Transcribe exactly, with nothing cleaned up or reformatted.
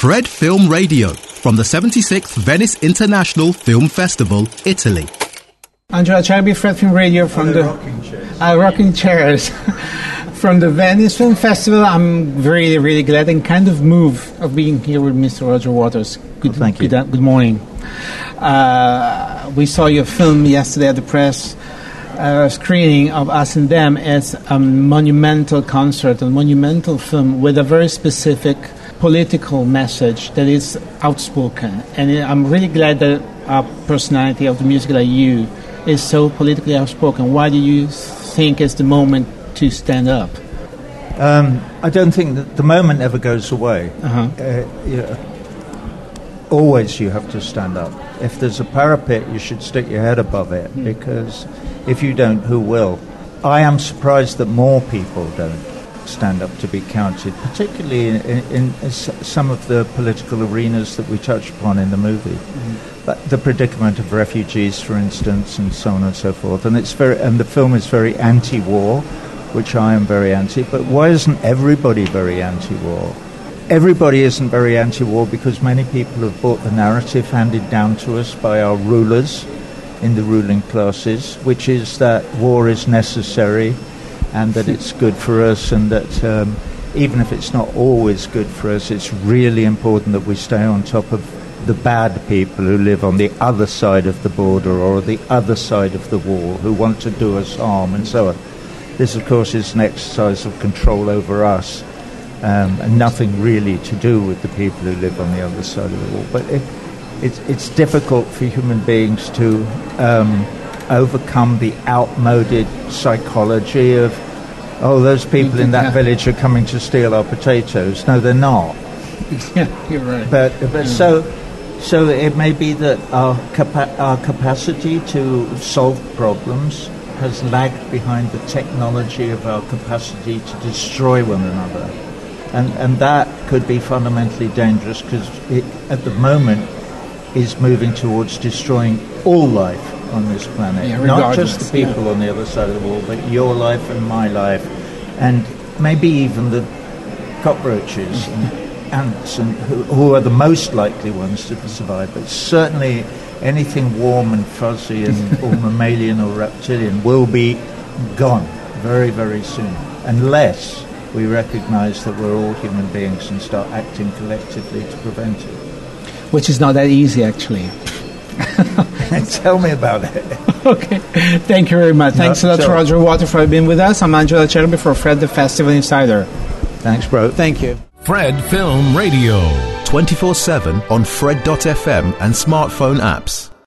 Fred Film Radio from the seventy-sixth Venice International Film Festival, Italy. Angela Cerbi, Fred Film Radio from the, the rocking chairs. Uh, rocking chairs. From the Venice Film Festival. I'm really, really glad and kind of moved of being here with Mister Roger Waters. Good, well, thank you. Good, good morning. Uh, we saw your film yesterday at the press uh, screening of Us and Them. It's a monumental concert, a monumental film with a very specific political message that is outspoken. And I'm really glad that a personality of the music like you is so politically outspoken. Why do you think it's the moment to stand up? Um, I don't think that the moment ever goes away. Uh-huh. Uh, yeah. Always you have to stand up. If there's a parapet, you should stick your head above it, mm. because if you don't, who will? I am surprised that more people don't stand up to be counted, particularly in, in, in some of the political arenas that we touch upon in the movie. Mm. But the predicament of refugees, for instance, and so on and so forth. And it's very, and the film is very anti-war, which I am very anti. But why isn't everybody very anti-war? Everybody isn't very anti-war because many people have bought the narrative handed down to us by our rulers in the ruling classes, which is that war is necessary and that it's good for us, and that um, even if it's not always good for us, it's really important that we stay on top of the bad people who live on the other side of the border or the other side of the wall, who want to do us harm, and so on. This, of course, is an exercise of control over us. Um, and nothing really to do with the people who live on the other side of the wall. But it, it's, it's difficult for human beings to um, overcome the outmoded psychology of, oh, those people in that village are coming to steal our potatoes. No, they're not. Yeah, you're right. But, but yeah. so, so it may be that our, capa- our capacity to solve problems has lagged behind the technology of our capacity to destroy one another. And and that could be fundamentally dangerous because it, at the moment, is moving towards destroying all life on this planet. Yeah, not just the people yeah. on the other side of the wall, but your life and my life, and maybe even the cockroaches and ants, and who, who are the most likely ones to survive. But certainly anything warm and fuzzy and or mammalian or reptilian will be gone very, very soon, unless we recognize that we're all human beings and start acting collectively to prevent it. Which is not that easy, actually. Tell me about it. Okay. Thank you very much. Thanks no, a lot to Roger Waters for being with us. I'm Angela Cerbi for Fred the Festival Insider. Thanks, bro. Thank you. Fred Film Radio. twenty-four seven on Fred dot f m and smartphone apps.